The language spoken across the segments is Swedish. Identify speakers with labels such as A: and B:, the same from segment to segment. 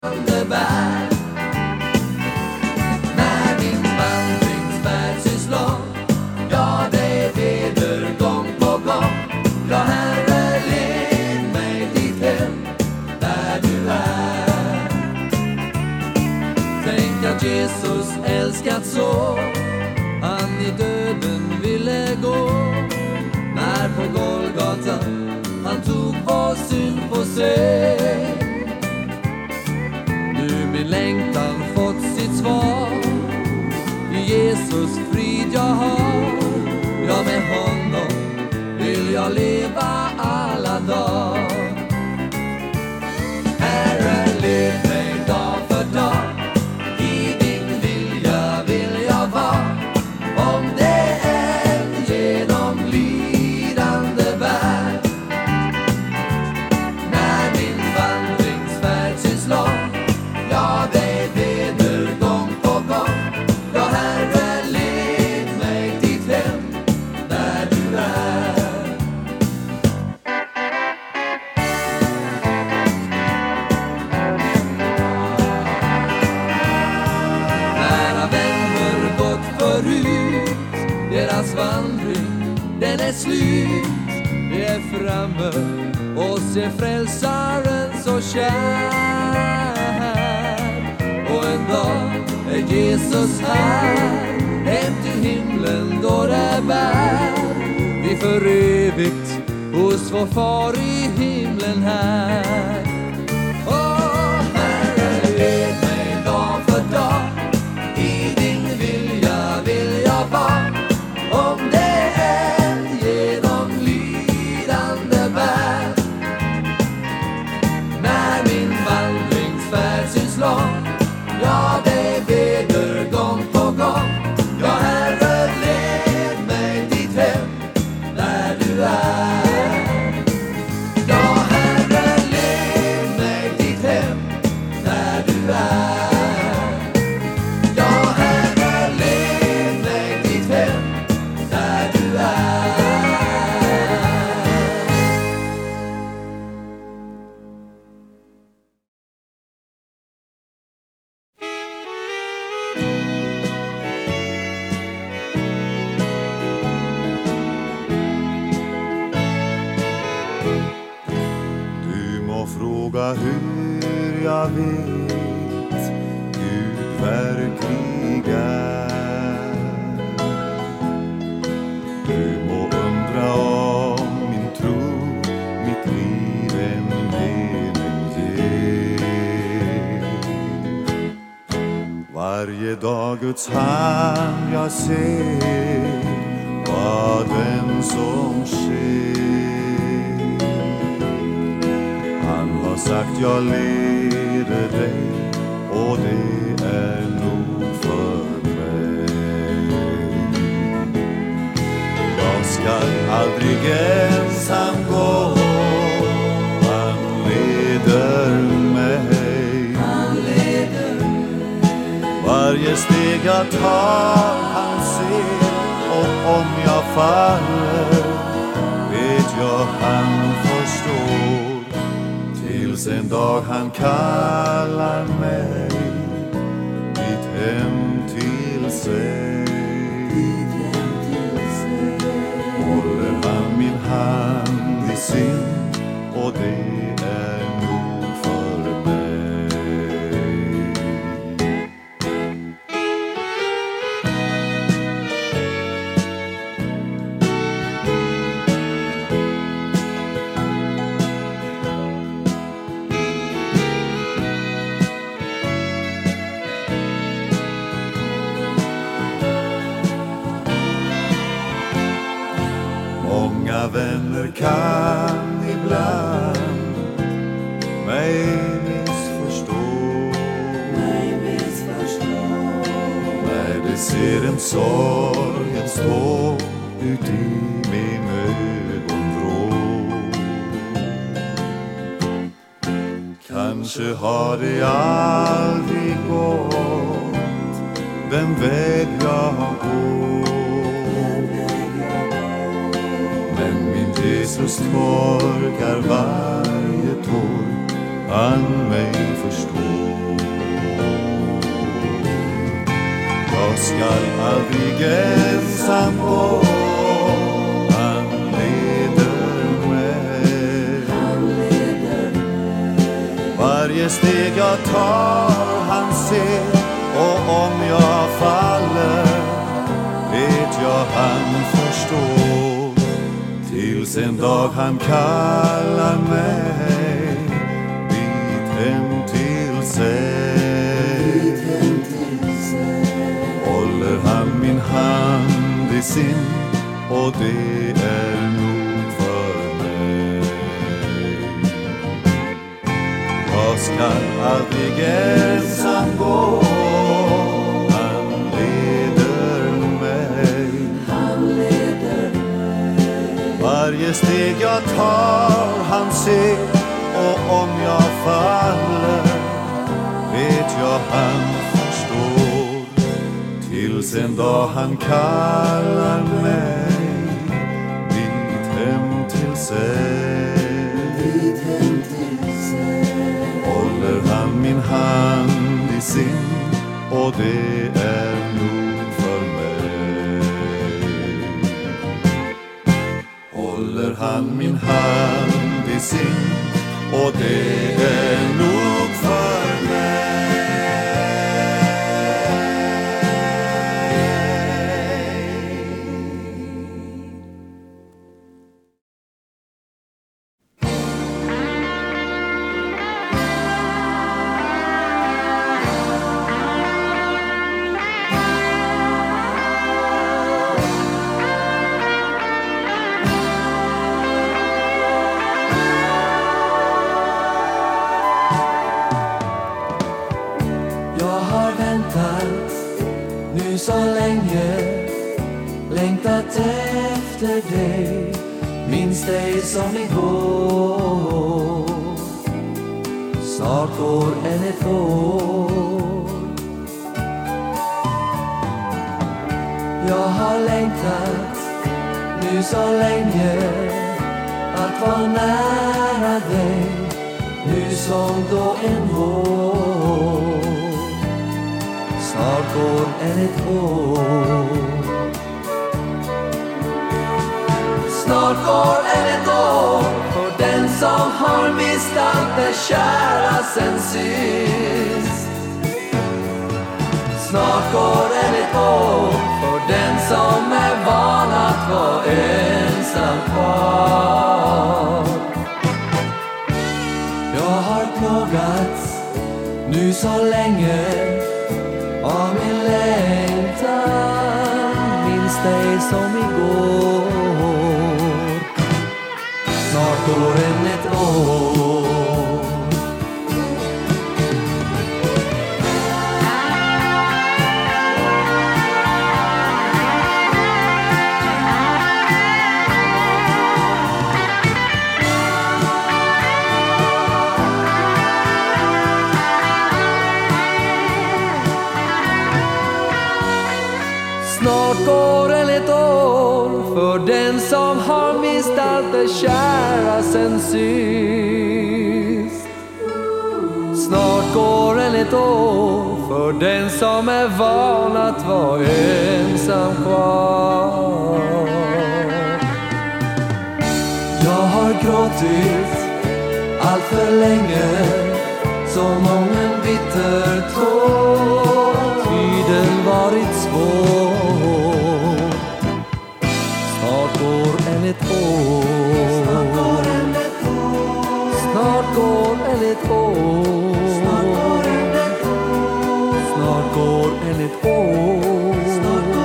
A: bär. När min vandringsfärd syns lång, ja det leder gång på gång. Ja Herre, led mig dit hem där du är. Tänk att Jesus älskat så, han i döden ville gå. När på Golgata han tog vår synd på sig. Nu min längtan fått sitt svar, i Jesus frid jag har. Ja med honom vill jag leva alla dagar. Herre, led mig dag för dag, i din vilja vill jag vara. Om det är genom lidande bär. När min vandringsfärd syns lång, ja det leder gång på gång. Ja Herre, led mig dit hem där du är. Nära vänner gått förut, deras vandring den är slut. De är framme och ser frälsaren så kär. Och en dag är Jesus här, hem till himlen då det bär. Vi för evigt hos vår far i himlen här. Åh Herre, led mig dag för dag, i din vilja vill jag vara. Om det är genom lidande bär. När min vandringsfärd syns lång, ja det leder gång på gång. Ja Herre, led mig dit hem där du är. Ja Herre, led mig dit hem där du är. Ja Herre, led mig dit hem där du är.
B: Du må fråga hur jag vet Gud verklig är. Du må undra om min tro mitt liv en mening ger. Varje dag Guds hand jag ser, vad den som sker. Han har sagt jag leder dig, och det är nog för mig. Jag ska aldrig ensam gå, han leder mig. Varje steg jag tar han ser, och om jag faller vet jag han förstår. Tills en dag han kallar mig dit hem till sig. Håller han min hand i sin, och det är nog för mig. Många vänner kan ibland mig missförstå. När de ser en sorgen stå ut i min ögonvrå. Kanske har det aldrig gått den väg jag går. Men min Jesus torkar varje tår, han mig förstår. skall aldrig ensam gå. Han leder mig. Varje steg jag tar han ser, och om jag faller vet jag han förstår. Tills en dag han kallar mig dit hem till sig. Håller han min hand i sin, och det är nog för mig. Jag ska aldrig ensam gå. Han leder mig. Varje steg jag tar han ser, och om jag faller vet jag han förstår. Tills en dag han kallar mig dit hem till sig. Håller han min hand i sin, och det är nog för mig. Håller han min hand i sin, och det är nog för mig.
A: Nu så länge längtat efter dig, minns dig som igår. Snart går än ett år. Jag har längtat nu så länge att vara nära dig, nu som då en vår. Snart går än ett år. Snart går än ett år för den som har mist allt det kära sen sist. Snart går än ett år för den som är van att vara ensam kvar. Jag har plågats nu så länge av min längtan, minns dig som igår. Snart går än ett år. Snart går än ett år för den som har mist allt det kära sen sist. Snart går än ett år för den som är van att vara ensam kvar. Jag har gråtit allt för länge, som om en bitter tår. Tiden varit svår. Snart går än ett år. Snart går än ett år. Snart går än ett år.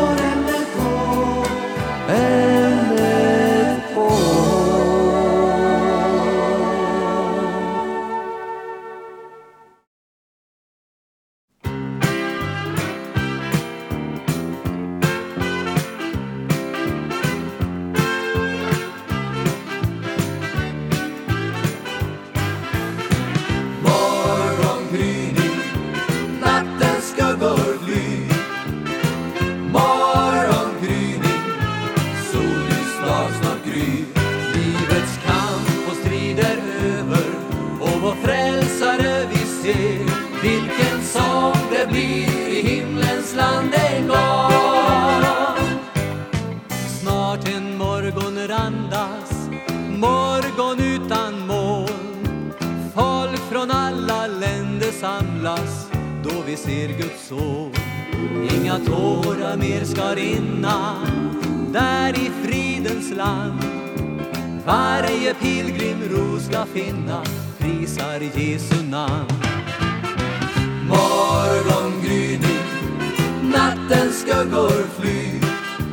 A: vilken sång det blir i himlens land en gång. Snart en morgon randas, morgon utan moln. Folk från alla länder samlas då vi ser Guds son. Inga tårar mer ska rinna där i fridens land. Varje pilgrimro ska finna, prisar Jesu namn. Morgongryning, nattens skuggor flyr.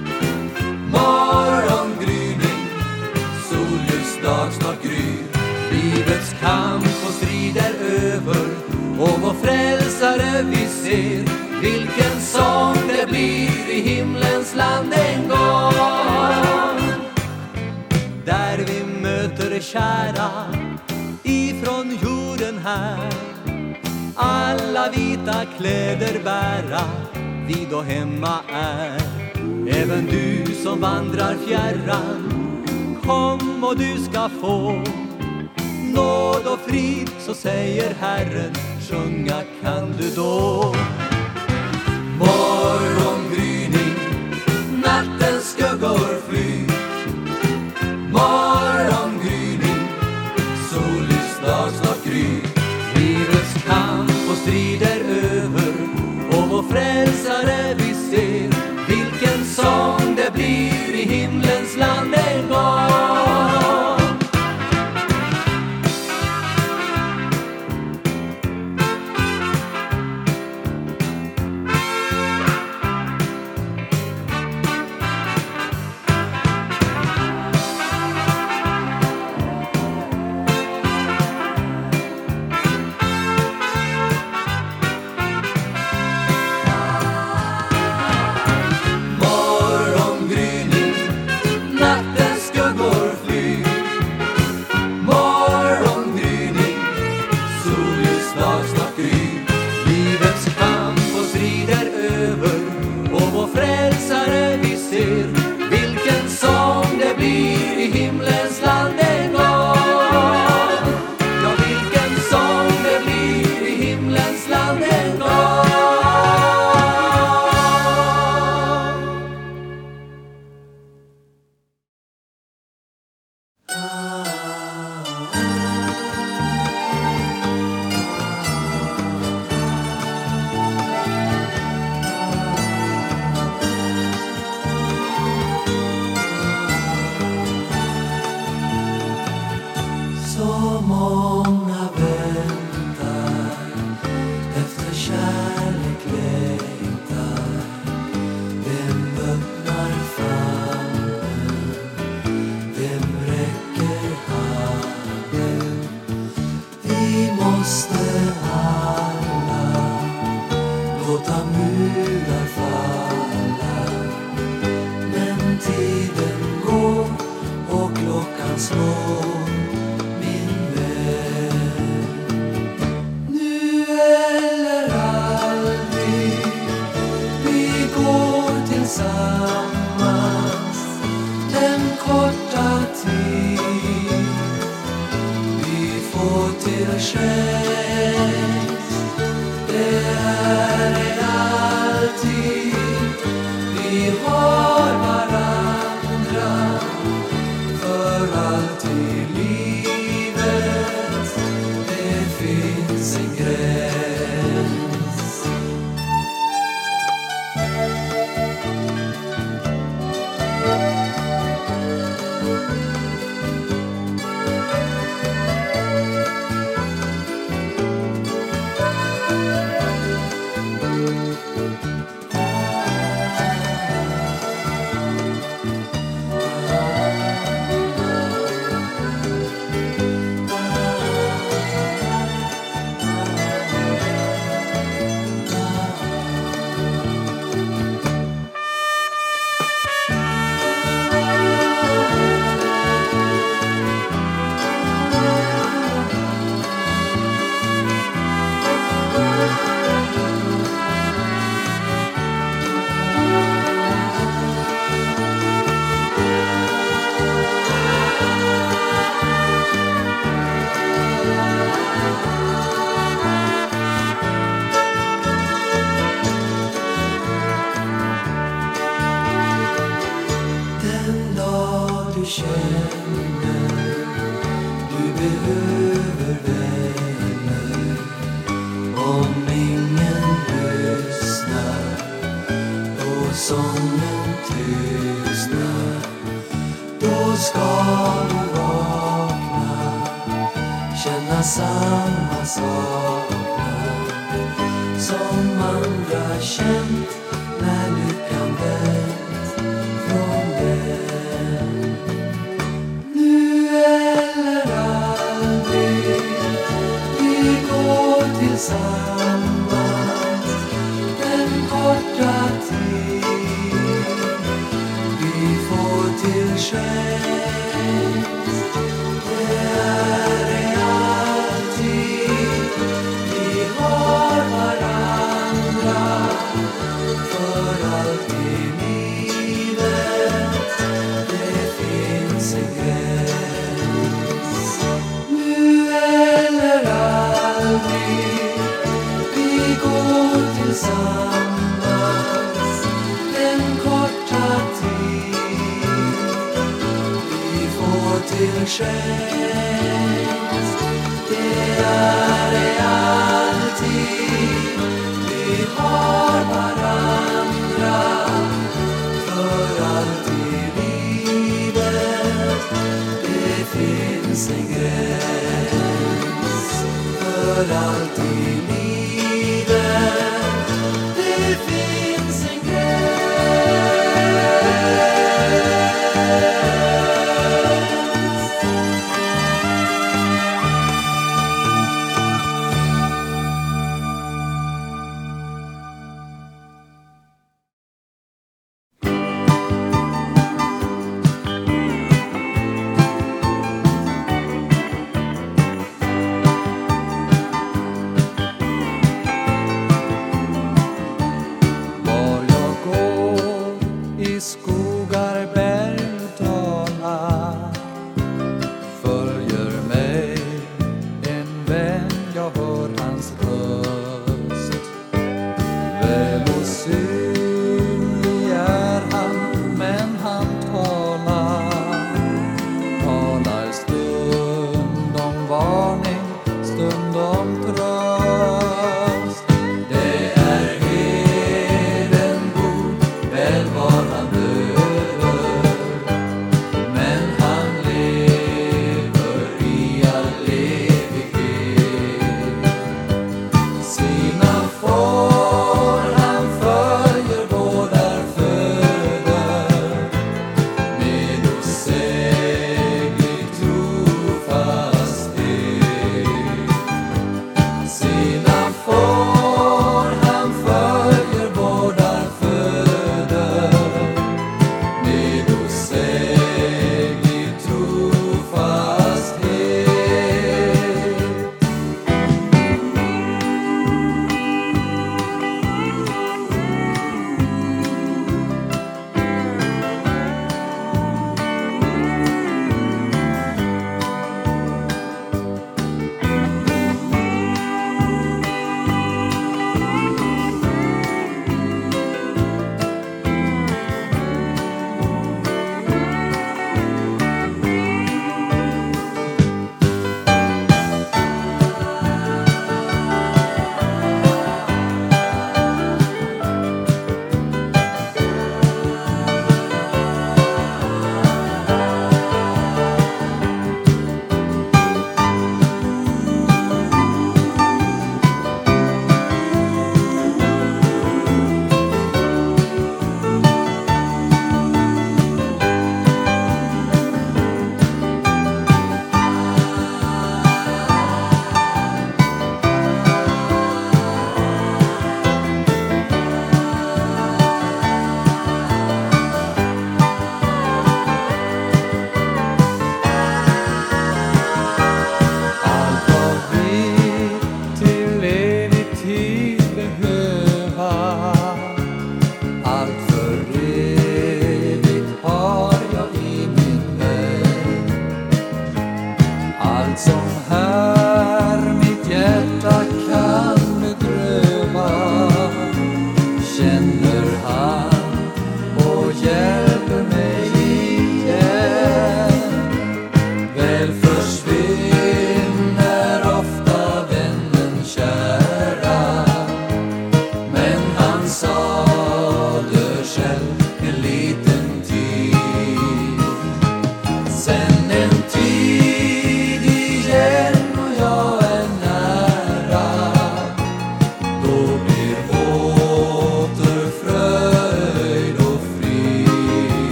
A: Morgongryning, solljus dag snart gryr. Livets kamp och strid är över och vår frälsare vi ser. Vilken sång det blir i himlens land en gång. Där vi möter kära ifrån jorden här. Alla vita kläder bära vi då hemma är. Även du som vandrar fjärran, kom och du ska få nåd och frid, så säger Herren, sjunga kan du då. Morgongryning, nattens skuggor flyr. Morgongryning, solljus dag snart gryr. Livets kamp och strid är över och vår frälsare vi ser. Vilken sång det blir i himlens land en gång. samma saknad som andra känt när lyckan vänt från den. Nu eller aldrig vi går tillsammans en korta tid vi får till skänks. Det är alltid vi har varandra för allt i livet. Det finns en gräns. Nu eller aldrig vi går tillsammans en korta tid vi får till skänks. Det är alltid vi har varandra för allt i livet. Det finns en gräns för allt i livet. Det finns en gräns.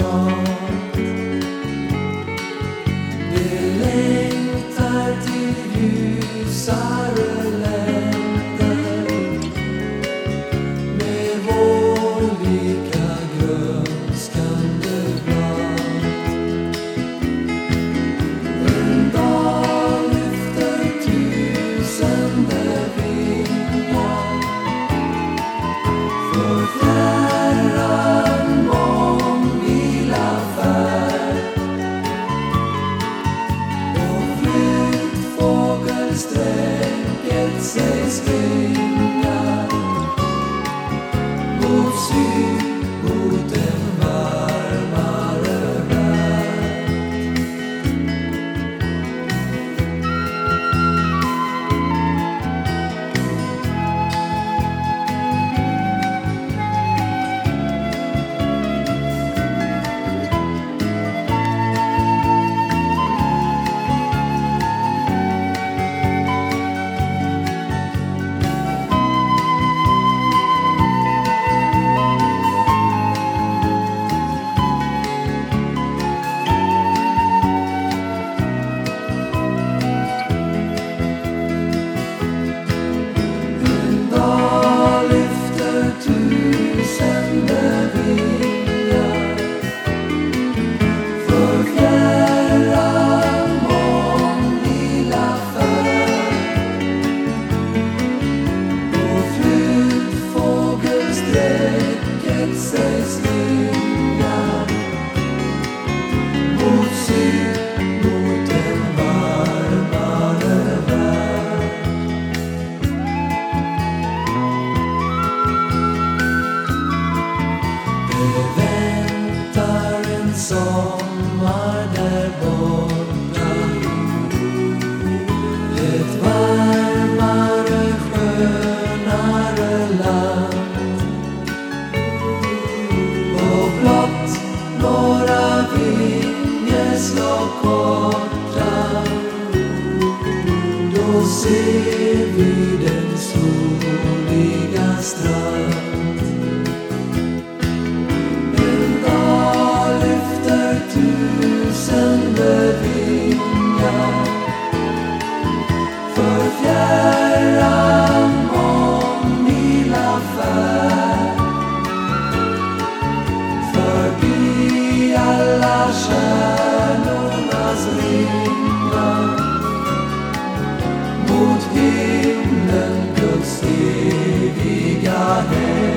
A: snart. Vi längtar till ljusare länder med vår lika grönskande blad. En dag lyfter tusende vingar för fjärran mångmila färd, och flyttfågel sträcket sig svingar mot syd, mot en varmare värld. En dag lyfter tusende vingar för fjärran mångmila färd, och flyttfågel sträcket sig svingar mot syd, mot en varmare värld. Det väntar en sommar där borta, ett varmare, skönare land, och blott några vingeslag korta, då ser vi den soliga strand. En dag lyfter tusende vingar för fjärran mångmila färd, förbi alla stjärnornas ringar, mot himlen Guds eviga hem.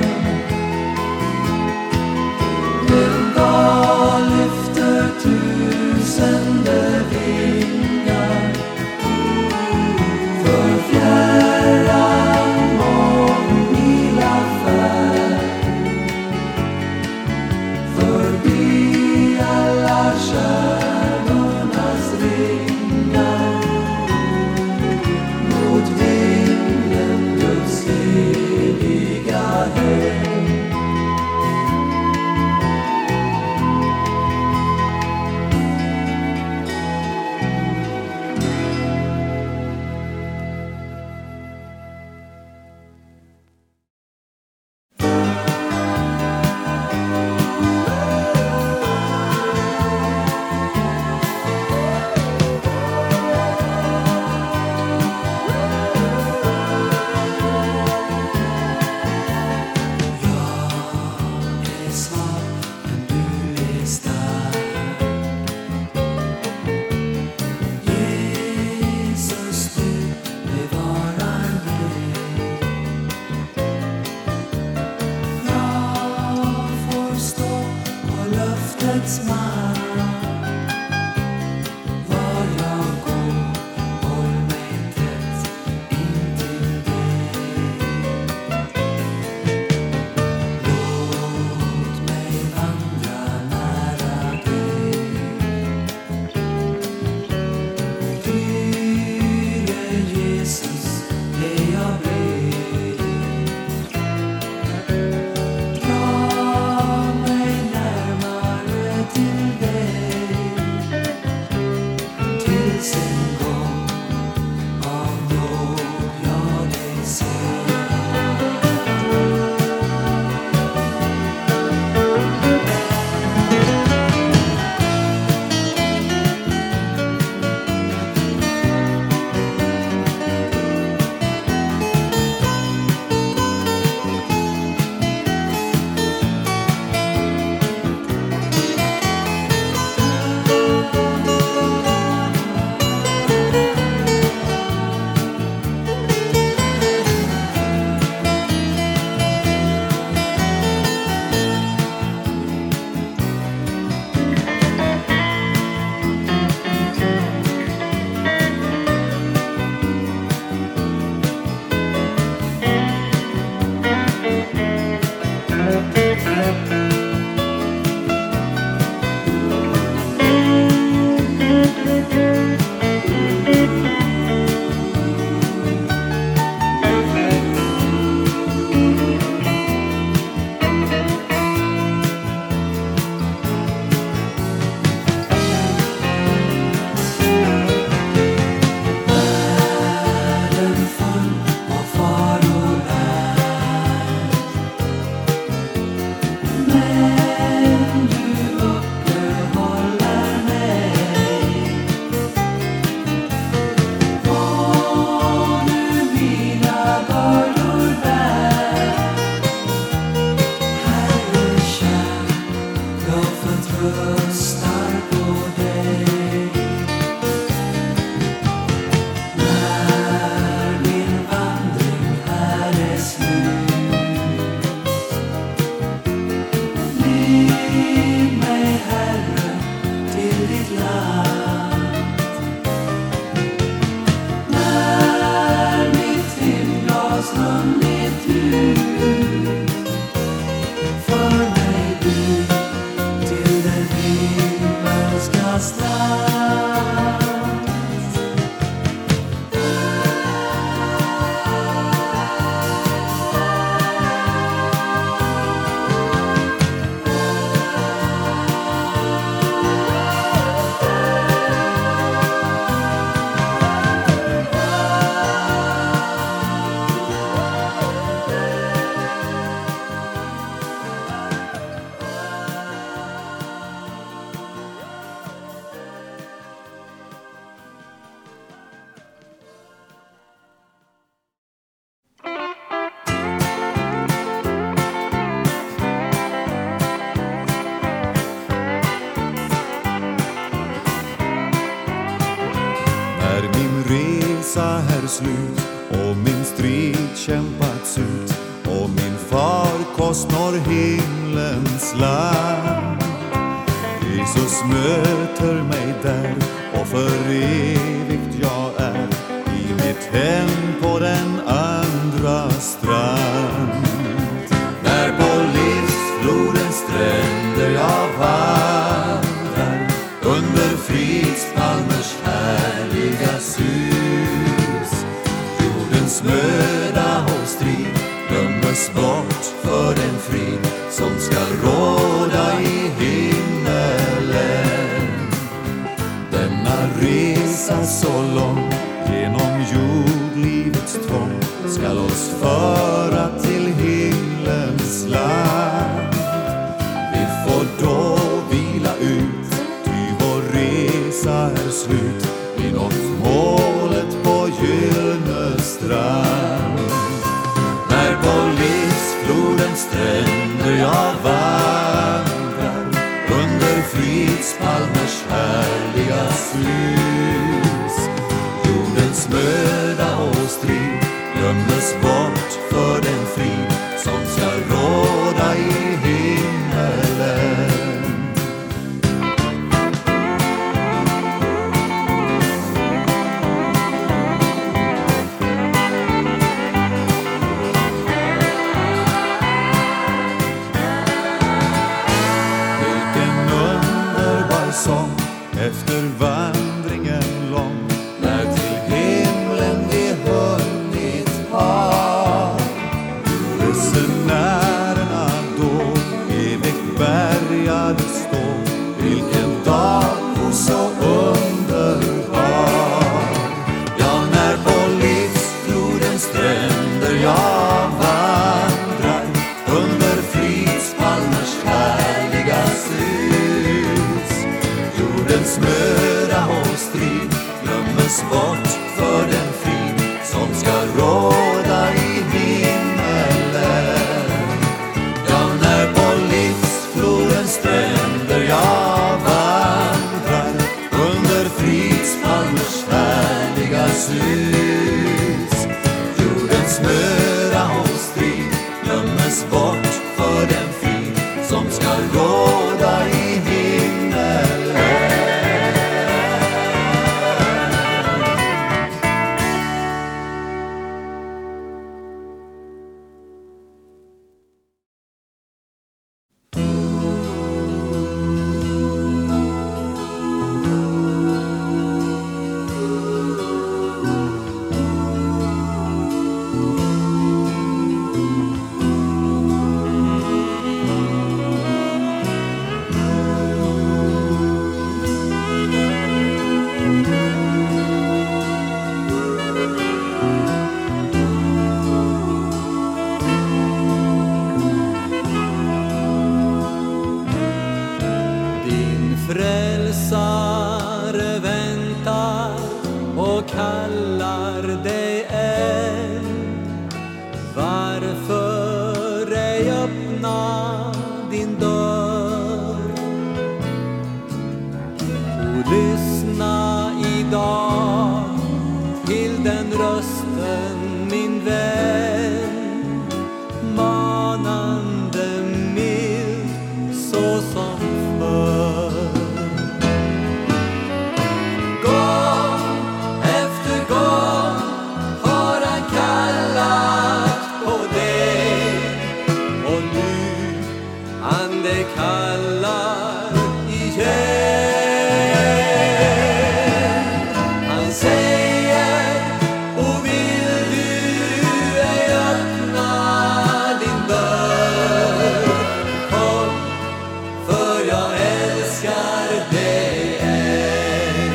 B: När min resa är slut och min strid kämpats ut och min farkost når himlens land, Jesus möter mig där och för evigt jag är i mitt hem på den andra strand. När på livsflodens stränder jag vandrar under fridspalmers härliga sus, jordens möda och strid glömmes bort för den frid som ska råda i himmelen. Denna resa så lång genom jordlivets tvång skall oss föra till himlens land. Vi får då vila ut, ty vår resa är slut. Vi nått målet på gyllene strand. När på livsflodens stränder jag vandrar under fridspalmers härliga sus, jordens möda och strid glömdes bort för den frid som ska råda i himmelen. Efter vandringen lång, när till himlen vi hunnit har, resenärerna då evigt bärgade stå. Vilken dag och så underbar. Ja, när på livsflodens stränder jag vandrar under fridspalmers härliga sus, jordens möda och strid glömmes bort för den frid som ska råda i himmelen. Ja, när på livsflodens stränder jag vandrar under fridspalmers härliga sus, jordens möda och strid glömmes bort för den frid som ska råda i himmelen.
C: Frälsare väntar och kallar dig än. Varför ej öppna din dörr och lyssna idag till den rösten, min vän, manande mild så som förr. Kallar igen. Han säger, och vill du ej öppna din dörr, kom, för jag älskar dig än.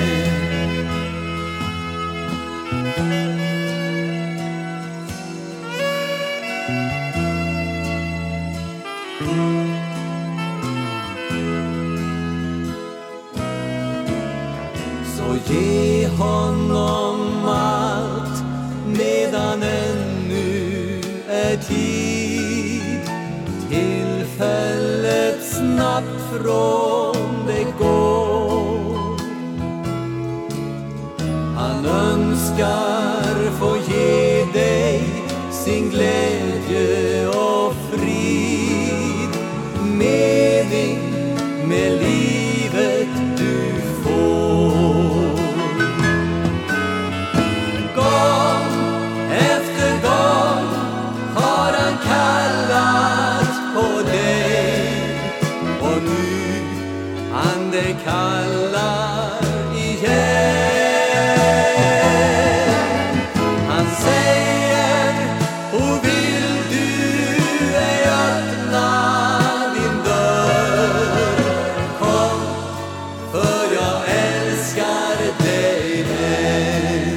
C: Ge honom allt medan ännu är tid. Tillfället snabbt från det går. Han Han önskar få ge dig sin glädje och frid, mening med livet du får. Gång efter gång har han kallat på dig, och nu han dig kallar igen. Han säger, och vill du ej öppna din dörr, kom, för jag älskar dig än.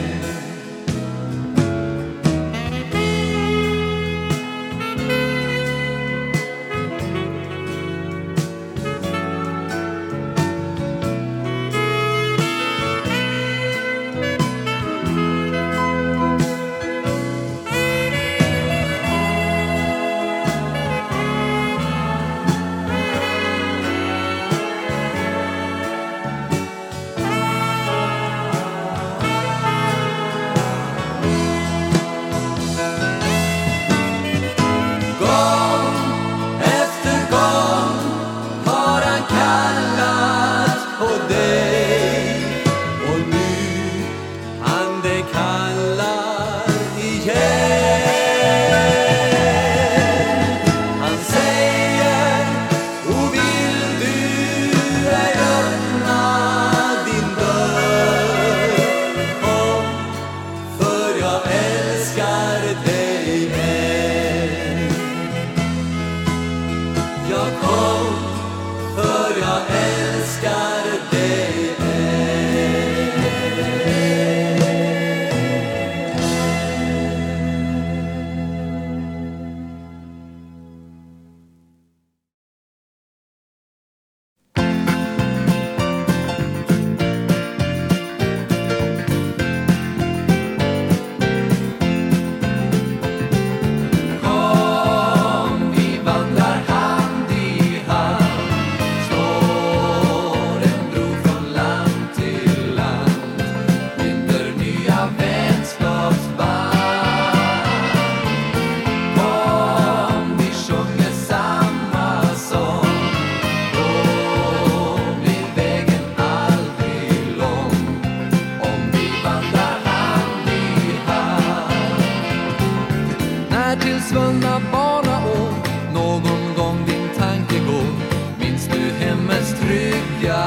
A: Svunna barnaår, någon gång din tanke går, minns du hemmets trygga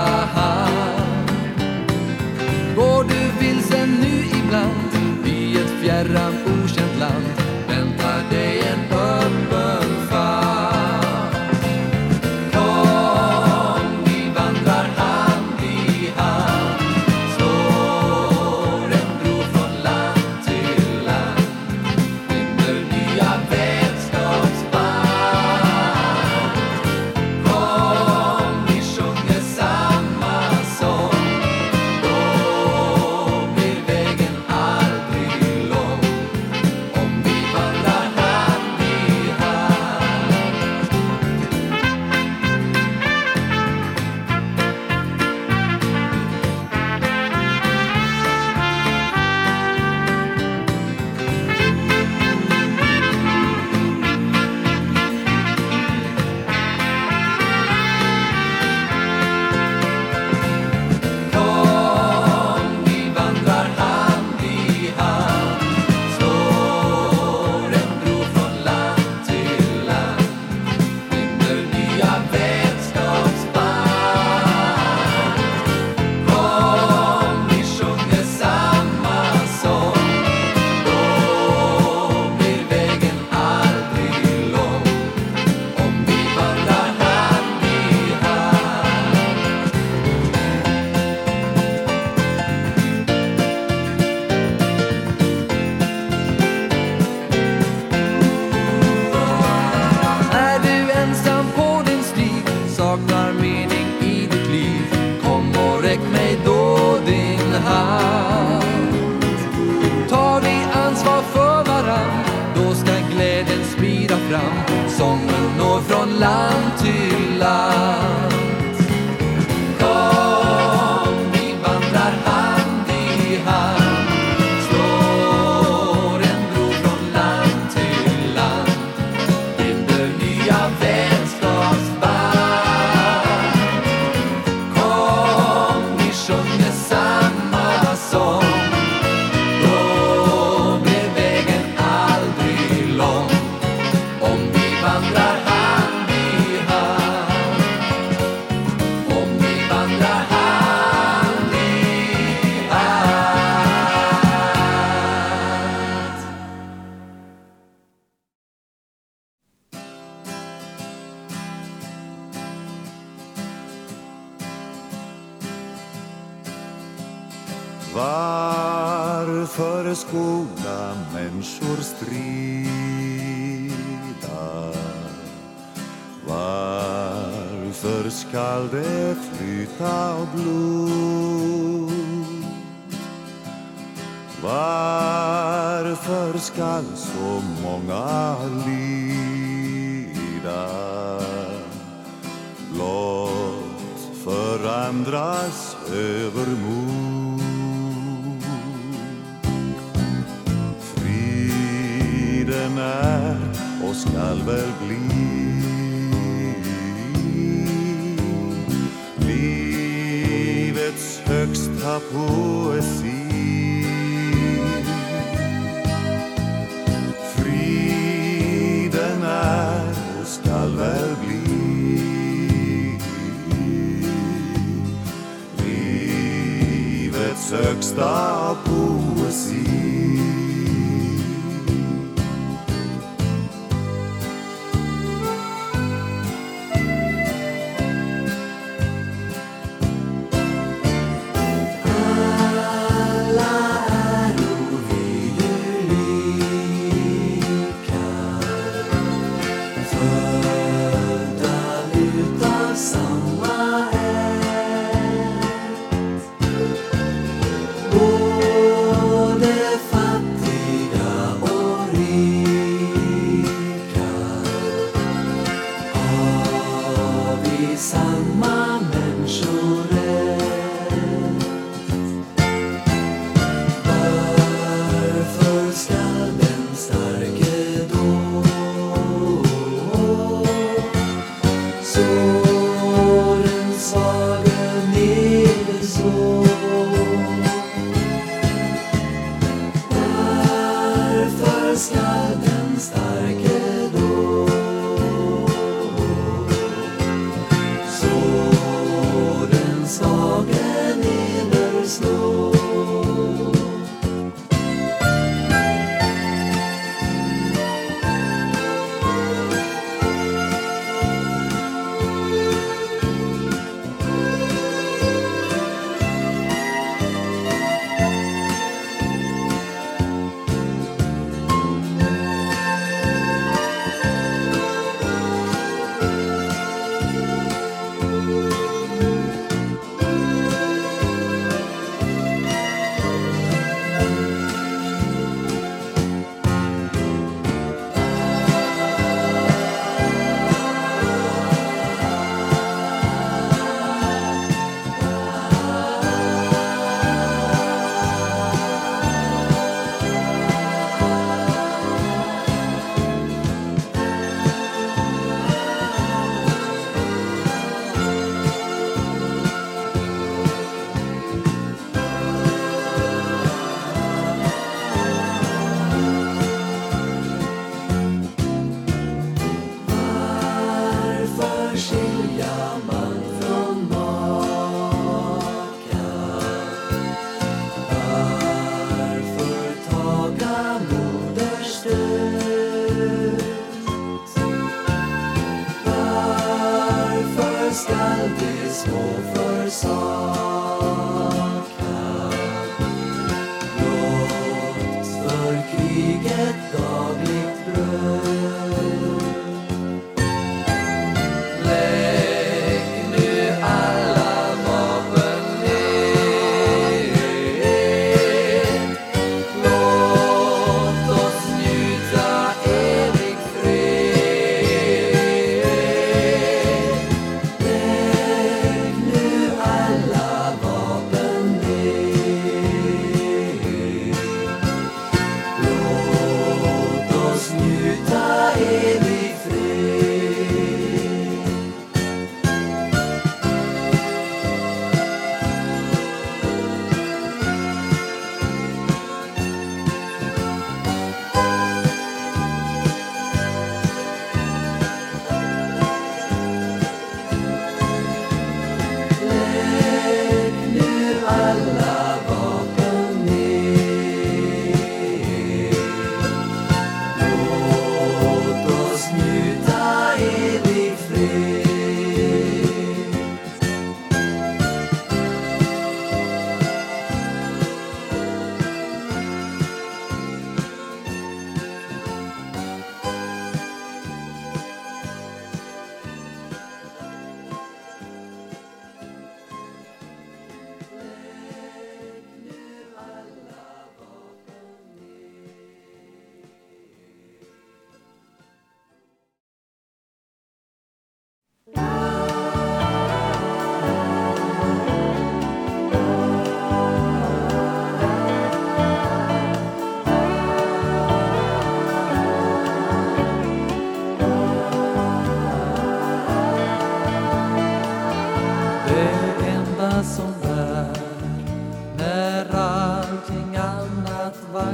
A: hand? Går du vilsen nu ibland i ett fjärran okänt land, väntar dig en öppen famn. Kom, vi vandrar hand i hand, slår en bro från land till land, binder nya sången når från land till land. Kom, vi vandrar hand i hand,
B: skola människor strida? Varför skall det flyta av blod? Varför skall så många lida? Blott för andras övermod. Friden är och skall väl bli livets högsta poesi. Friden är och skall väl bli livets högsta poesi.
A: Samma människorätt. Varför skall den starke då så den svage nedslå? Varför skall den starke då slagen nederslå? Skilja man från maka? Varför taga moders stöd? Varför skall de små försaka? Blott för kriget dagligt bröd. Alla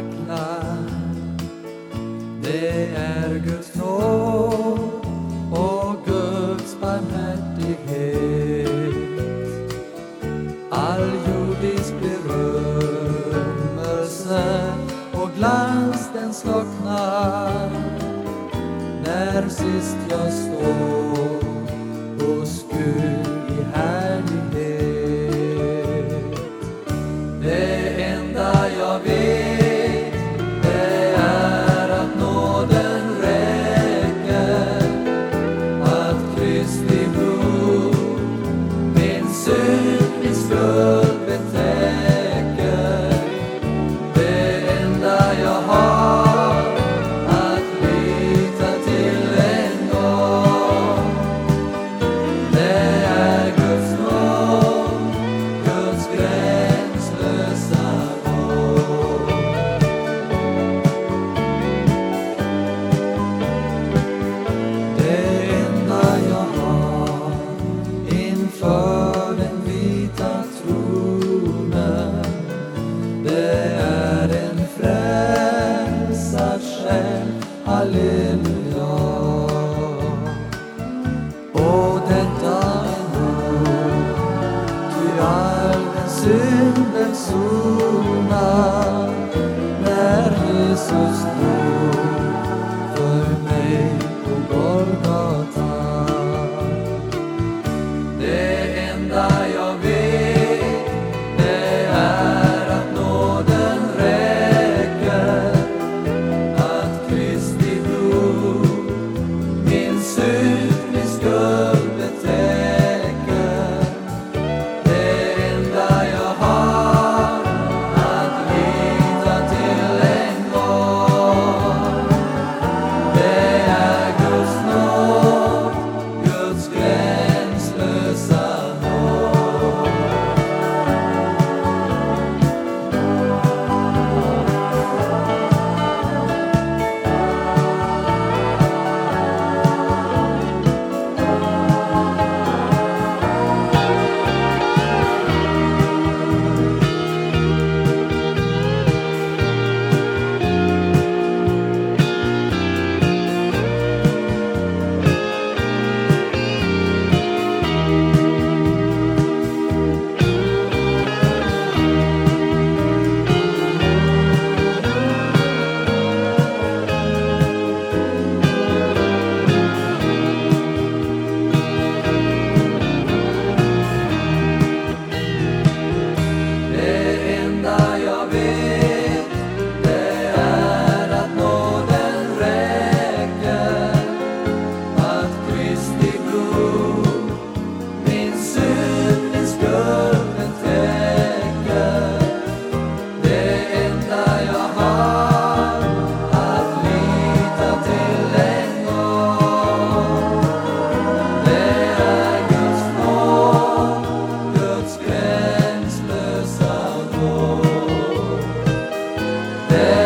A: vacklar. Det är Guds nåd och Guds barmhärtighet. All jordisk berömmelse och glans den slocknar när sist jag står hos Gud i härlighet. Det enda jag vet, det är att nåden räcker, att Kristi blod min synd, min skuld betäcker. Det enda jag har att lita till en gång, det är Guds nåd, Guds gränslösa nåd. Det enda jag har inför den vita tronen, det är en frälsad själ, halleluja. Och detta är nog, ty all den synden sonar när Jesus dog för mig på Golgata. Det enda jag vet, det är att nåden räcker, att Kristi blod min synd, min skuld betäcker. Det enda jag har att lita till en gång, det är Guds nåd, Guds gränslösa nåd. Det enda jag vet, det är att nåden räcker, att Kristi blod min synd, min skuld betäcker. Det enda jag har att lita till en gång, det är Guds nåd, Guds gränslösa nåd. Det